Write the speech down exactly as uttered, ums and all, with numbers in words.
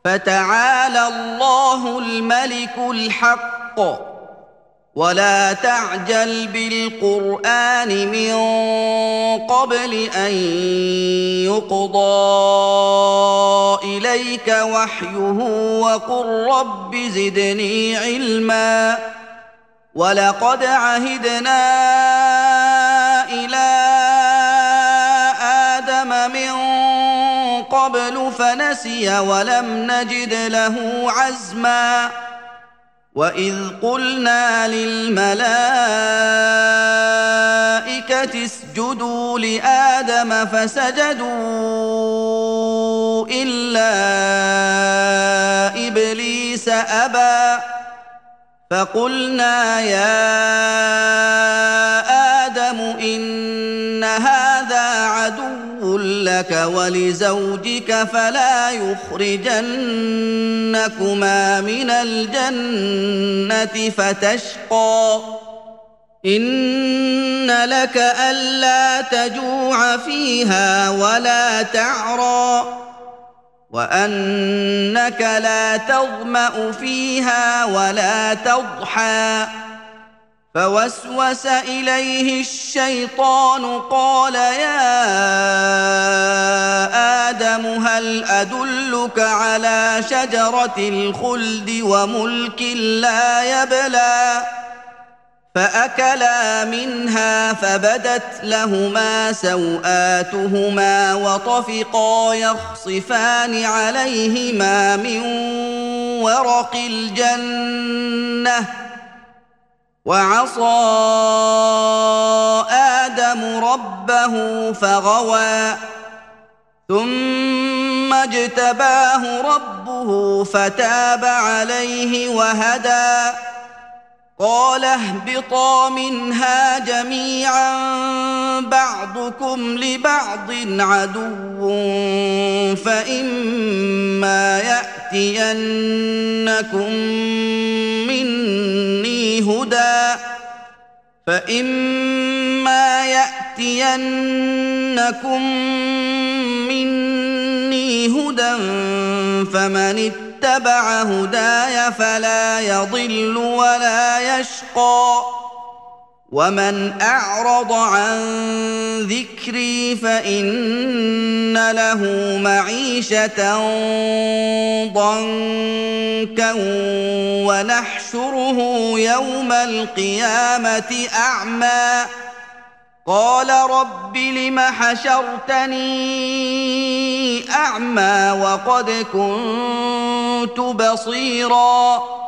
فتعالى الله الملك الحق ولا تعجل بالقرآن من قبل أن يقضى إليك وحيه وقل رب زدني علما ولقد عهدنا إلى آدم من قبل فنسي ولم نجد له عزما وإذ قلنا للملائكة اسجدوا لآدم فسجدوا إلا إبليس أبى فقلنا يا آدم إن هذا عدو لك ولزوجك فلا يخرجنكما من الجنة فتشقى إن لك ألا تجوع فيها ولا تعرى وأنك لا تظمأ فيها ولا تضحى فوسوس إليه الشيطان قال يا آدم هل أدلك على شجرة الخلد وملك لا يبلى فأكلا منها فبدت لهما سوآتهما وطفقا يخصفان عليهما من ورق الجنة وعصى آدم ربه فغوى ثم اجتباه ربه فتاب عليه وهدى قال اهبطا منها جميعا بعضكم لبعض عدو فإما يأتينكم مني هدى فإما يأتينكم مني هدى فمن اتبع هداي فلا يضل ولا يشقى ومن أعرض عن ذكري فإن له معيشة ضنكا ونحشره يوم القيامة أعمى قال رب لم حشرتني أعمى وقد كنت بصيراً